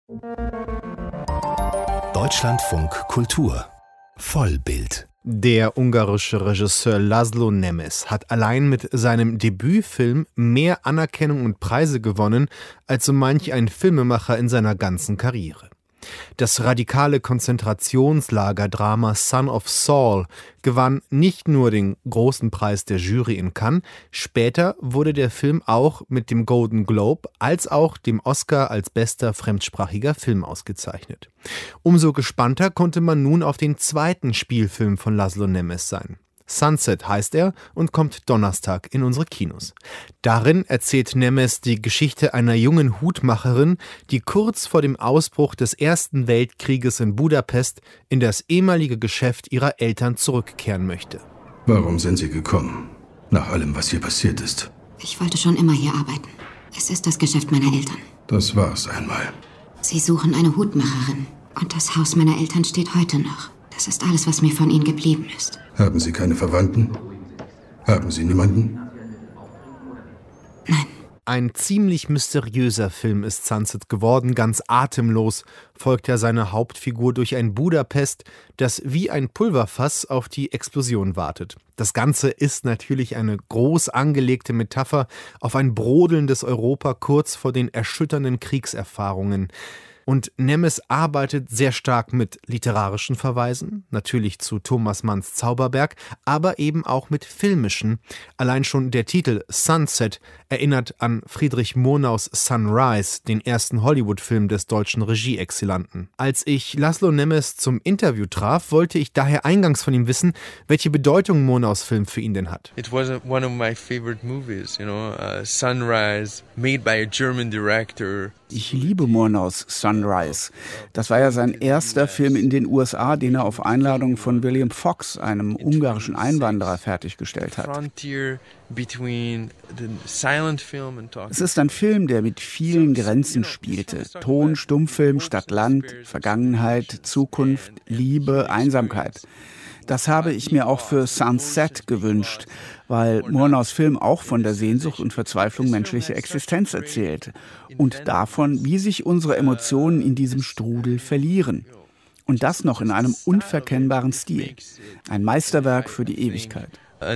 Deutschlandfunk Kultur Vollbild. Der ungarische Regisseur Laszlo Nemes hat allein mit seinem Debütfilm mehr Anerkennung und Preise gewonnen als so manch ein Filmemacher in seiner ganzen Karriere. Das radikale Konzentrationslagerdrama Son of Saul gewann nicht nur den großen Preis der Jury in Cannes, später wurde der Film auch mit dem Golden Globe als auch dem Oscar als bester fremdsprachiger Film ausgezeichnet. Umso gespannter konnte man nun auf den zweiten Spielfilm von Laszlo Nemes sein. Sunset heißt er und kommt Donnerstag in unsere Kinos. Darin erzählt Nemes die Geschichte einer jungen Hutmacherin, die kurz vor dem Ausbruch des Ersten Weltkrieges in Budapest in das ehemalige Geschäft ihrer Eltern zurückkehren möchte. Warum sind Sie gekommen? Nach allem, was hier passiert ist. Ich wollte schon immer hier arbeiten. Es ist das Geschäft meiner Eltern. Das war's einmal. Sie suchen eine Hutmacherin. Und das Haus meiner Eltern steht heute noch. Das ist alles, was mir von ihnen geblieben ist. Haben Sie keine Verwandten? Haben Sie niemanden? Nein. Ein ziemlich mysteriöser Film ist Sunset geworden. Ganz atemlos folgt er seiner Hauptfigur durch ein Budapest, das wie ein Pulverfass auf die Explosion wartet. Das Ganze ist natürlich eine groß angelegte Metapher auf ein brodelndes Europa kurz vor den erschütternden Kriegserfahrungen. Und Nemes arbeitet sehr stark mit literarischen Verweisen, natürlich zu Thomas Manns Zauberberg, aber eben auch mit filmischen. Allein schon der Titel Sunset erinnert an Friedrich Murnaus Sunrise, den ersten Hollywood-Film des deutschen Regie-Exilanten. Als ich Laszlo Nemes zum Interview traf, wollte ich daher eingangs von ihm wissen, welche Bedeutung Murnaus Film für ihn denn hat. It was one of my favorite movies, Sunrise, made by a German director. Ich liebe Murnaus Sunrise. Das war ja sein erster Film in den USA, den er auf Einladung von William Fox, einem ungarischen Einwanderer, fertiggestellt hat. Es ist ein Film, der mit vielen Grenzen spielte. Ton, Stummfilm statt Land, Vergangenheit, Zukunft, Liebe, Einsamkeit. Das habe ich mir auch für Sunset gewünscht, weil Murnaus Film auch von der Sehnsucht und Verzweiflung menschlicher Existenz erzählt und davon, wie sich unsere Emotionen in diesem Strudel verlieren. Und das noch in einem unverkennbaren Stil. Ein Meisterwerk für die Ewigkeit.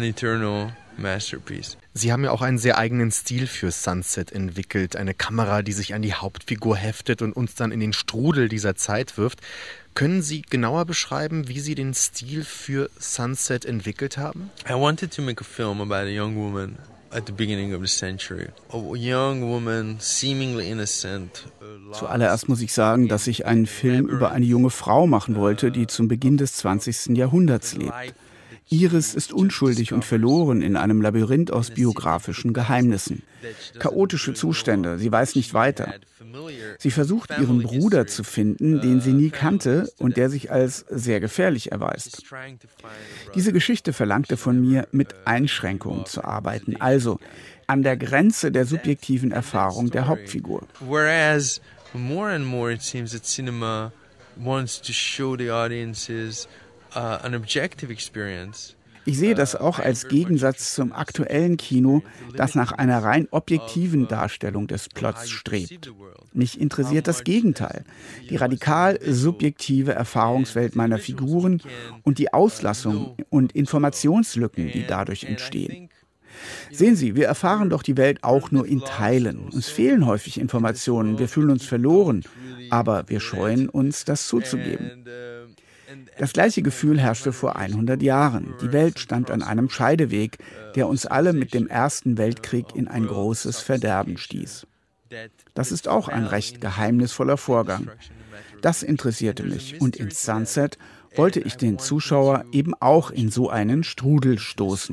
Sie haben ja auch einen sehr eigenen Stil für Sunset entwickelt. Eine Kamera, die sich an die Hauptfigur heftet und uns dann in den Strudel dieser Zeit wirft. Können Sie genauer beschreiben, wie Sie den Stil für Sunset entwickelt haben? I wanted to make a film about a young woman at the beginning of the century. A young woman seemingly innocent. Zuallererst muss ich sagen, dass ich einen Film über eine junge Frau machen wollte, die zum Beginn des 20. Jahrhunderts lebt. Iris ist unschuldig und verloren in einem Labyrinth aus biografischen Geheimnissen. Chaotische Zustände, sie weiß nicht weiter. Sie versucht, ihren Bruder zu finden, den sie nie kannte und der sich als sehr gefährlich erweist. Diese Geschichte verlangte von mir, mit Einschränkungen zu arbeiten, also an der Grenze der subjektiven Erfahrung der Hauptfigur. Whereas more and more it seems that cinema wants to show the audiences an objective experience. Ich sehe das auch als Gegensatz zum aktuellen Kino, das nach einer rein objektiven Darstellung des Plots strebt. Mich interessiert das Gegenteil, die radikal subjektive Erfahrungswelt meiner Figuren und die Auslassung und Informationslücken, die dadurch entstehen. Sehen Sie, wir erfahren doch die Welt auch nur in Teilen. Uns fehlen häufig Informationen, wir fühlen uns verloren, aber wir scheuen uns, das zuzugeben. Das gleiche Gefühl herrschte vor 100 Jahren. Die Welt stand an einem Scheideweg, der uns alle mit dem Ersten Weltkrieg in ein großes Verderben stieß. Das ist auch ein recht geheimnisvoller Vorgang. Das interessierte mich und in Sunset wollte ich den Zuschauer eben auch in so einen Strudel stoßen.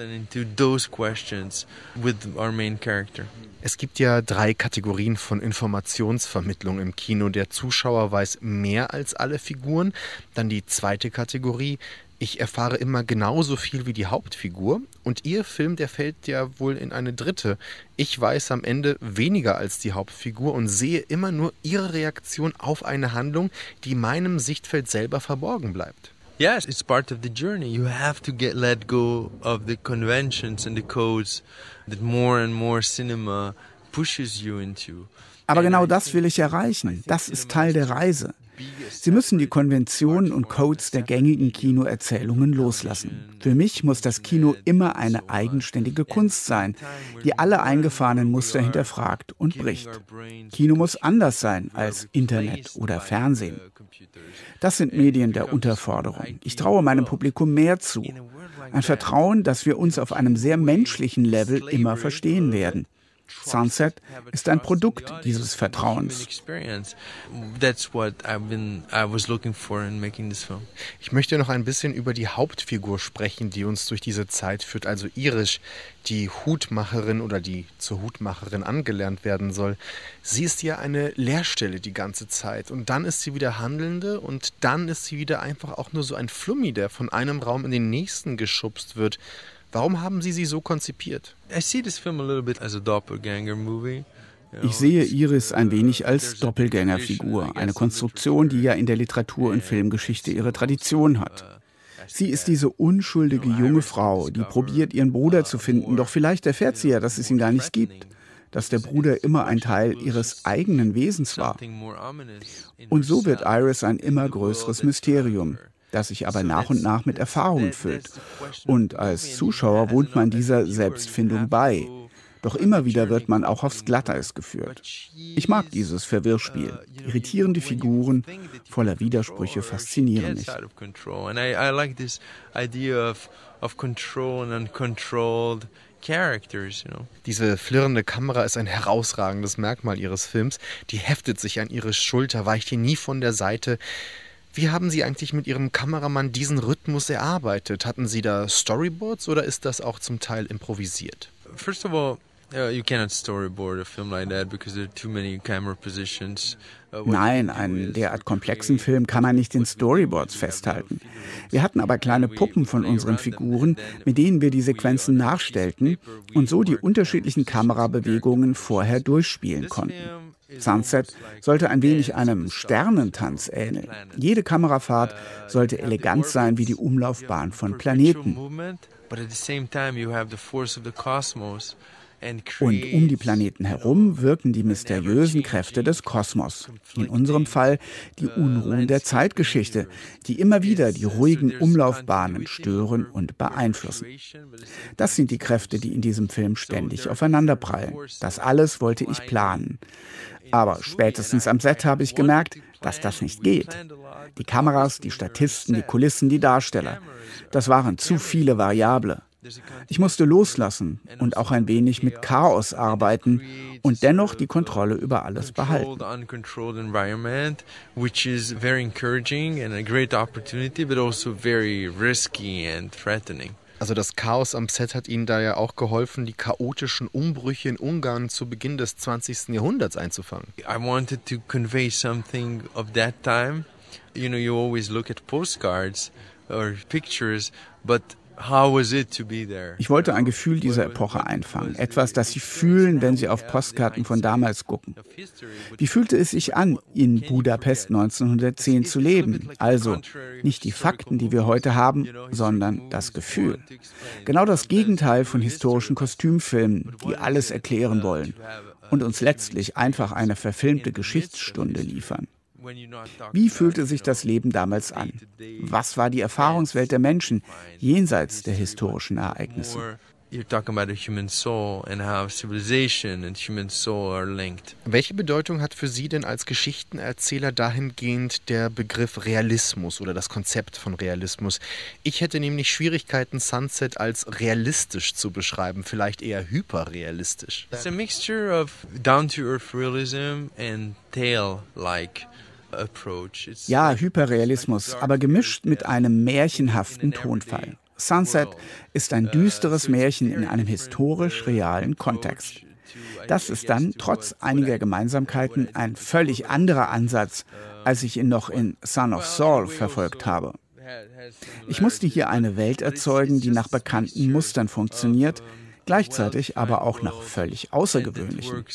Es gibt ja 3 Kategorien von Informationsvermittlung im Kino. Der Zuschauer weiß mehr als alle Figuren. Dann die zweite Kategorie: ich erfahre immer genauso viel wie die Hauptfigur. Und Ihr Film, der fällt ja wohl in eine dritte. Ich weiß am Ende weniger als die Hauptfigur und sehe immer nur Ihre Reaktion auf eine Handlung, die meinem Sichtfeld selber verborgen bleibt. Yes, it's part of the journey. You have to let go of the conventions and the codes that more and more cinema pushes you into. Aber genau das will ich erreichen. Das ist Teil der Reise. Sie müssen die Konventionen und Codes der gängigen Kinoerzählungen loslassen. Für mich muss das Kino immer eine eigenständige Kunst sein, die alle eingefahrenen Muster hinterfragt und bricht. Kino muss anders sein als Internet oder Fernsehen. Das sind Medien der Unterforderung. Ich traue meinem Publikum mehr zu. Ein Vertrauen, dass wir uns auf einem sehr menschlichen Level immer verstehen werden. Sunset ist ein Produkt dieses Vertrauens. Ich möchte noch ein bisschen über die Hauptfigur sprechen, die uns durch diese Zeit führt, also Irish, die Hutmacherin oder die zur Hutmacherin angelernt werden soll. Sie ist ja eine Leerstelle die ganze Zeit und dann ist sie wieder Handelnde und dann ist sie wieder einfach auch nur so ein Flummi, der von einem Raum in den nächsten geschubst wird. Warum haben Sie sie so konzipiert? I see this film a little bit as a doppelganger movie. Ich sehe Iris ein wenig als Doppelgängerfigur, eine Konstruktion, die ja in der Literatur- und Filmgeschichte ihre Tradition hat. Sie ist diese unschuldige junge Frau, die probiert, ihren Bruder zu finden, doch vielleicht erfährt sie ja, dass es ihn gar nicht gibt, dass der Bruder immer ein Teil ihres eigenen Wesens war. Und so wird Iris ein immer größeres Mysterium, das sich aber nach und nach mit Erfahrungen füllt. Und als Zuschauer wohnt man dieser Selbstfindung bei. Doch immer wieder wird man auch aufs Glatteis geführt. Ich mag dieses Verwirrspiel. Irritierende Figuren voller Widersprüche faszinieren mich. Diese flirrende Kamera ist ein herausragendes Merkmal Ihres Films. Die heftet sich an Ihre Schulter, weicht hier nie von der Seite. Wie haben Sie eigentlich mit Ihrem Kameramann diesen Rhythmus erarbeitet? Hatten Sie da Storyboards oder ist das auch zum Teil improvisiert? First of all, you cannot storyboard a film like that because there are too many camera positions. Nein, einen derart komplexen Film kann man nicht in Storyboards festhalten. Wir hatten aber kleine Puppen von unseren Figuren, mit denen wir die Sequenzen nachstellten und so die unterschiedlichen Kamerabewegungen vorher durchspielen konnten. Sunset sollte ein wenig einem Sternentanz ähneln. Jede Kamerafahrt sollte elegant sein wie die Umlaufbahn von Planeten. Und um die Planeten herum wirken die mysteriösen Kräfte des Kosmos. In unserem Fall die Unruhen der Zeitgeschichte, die immer wieder die ruhigen Umlaufbahnen stören und beeinflussen. Das sind die Kräfte, die in diesem Film ständig aufeinanderprallen. Das alles wollte ich planen. Aber spätestens am Set habe ich gemerkt, dass das nicht geht. Die Kameras, die Statisten, die Kulissen, die Darsteller. Das waren zu viele Variable. Ich musste loslassen und auch ein wenig mit Chaos arbeiten und dennoch die Kontrolle über alles behalten. Also das Chaos am Set hat Ihnen da ja auch geholfen, die chaotischen Umbrüche in Ungarn zu Beginn des 20. Jahrhunderts einzufangen. I wanted to convey something of that time. You know, you always look at postcards or pictures, but ich wollte ein Gefühl dieser Epoche einfangen, etwas, das Sie fühlen, wenn Sie auf Postkarten von damals gucken. Wie fühlte es sich an, in Budapest 1910 zu leben? Also nicht die Fakten, die wir heute haben, sondern das Gefühl. Genau das Gegenteil von historischen Kostümfilmen, die alles erklären wollen und uns letztlich einfach eine verfilmte Geschichtsstunde liefern. Wie fühlte sich das Leben damals an? Was war die Erfahrungswelt der Menschen jenseits der historischen Ereignisse? Welche Bedeutung hat für Sie denn als Geschichtenerzähler dahingehend der Begriff Realismus oder das Konzept von Realismus? Ich hätte nämlich Schwierigkeiten, Sunset als realistisch zu beschreiben, vielleicht eher hyperrealistisch. It's a mixture of down-to-earth realism and tale-like. Ja, Hyperrealismus, aber gemischt mit einem märchenhaften Tonfall. Sunset ist ein düsteres Märchen in einem historisch realen Kontext. Das ist dann trotz einiger Gemeinsamkeiten ein völlig anderer Ansatz, als ich ihn noch in Son of Saul verfolgt habe. Ich musste hier eine Welt erzeugen, die nach bekannten Mustern funktioniert, gleichzeitig aber auch nach völlig außergewöhnlichen.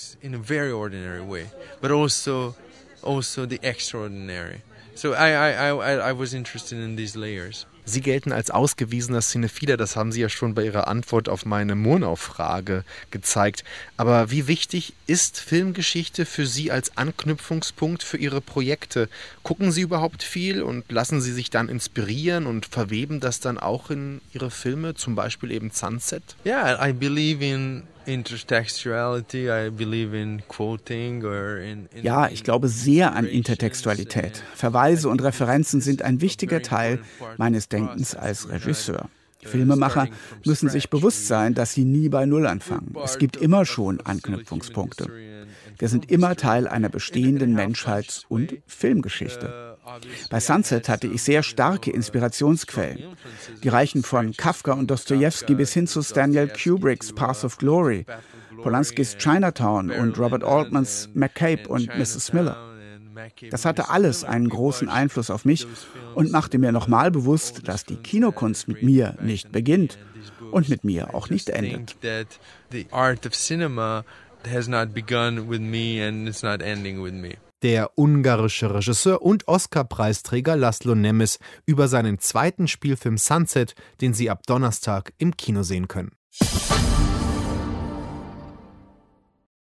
Also the extraordinary. So I was interested in these layers. Sie gelten als ausgewiesener Cinephiler, das haben Sie ja schon bei Ihrer Antwort auf meine Murnau-Frage gezeigt. Aber wie wichtig ist Filmgeschichte für Sie als Anknüpfungspunkt für Ihre Projekte? Gucken Sie überhaupt viel und lassen Sie sich dann inspirieren und verweben das dann auch in Ihre Filme, zum Beispiel eben Sunset? Yeah, I believe in intertextuality, I believe in quoting or in Ja, ich glaube sehr an Intertextualität. Verweise und Referenzen sind ein wichtiger Teil meines Denkens als Regisseur. Filmemacher müssen sich bewusst sein, dass sie nie bei Null anfangen. Es gibt immer schon Anknüpfungspunkte. Wir sind immer Teil einer bestehenden Menschheits- und Filmgeschichte. Bei Sunset hatte ich sehr starke Inspirationsquellen. Die reichen von Kafka und Dostojewski bis hin zu Stanley Kubricks Path of Glory, Polanskis Chinatown und Robert Altmans McCabe und Mrs. Miller. Das hatte alles einen großen Einfluss auf mich und machte mir nochmal bewusst, dass die Kinokunst mit mir nicht beginnt und mit mir auch nicht endet. Der ungarische Regisseur und Oscar-Preisträger Laszlo Nemes über seinen zweiten Spielfilm Sunset, den Sie ab Donnerstag im Kino sehen können.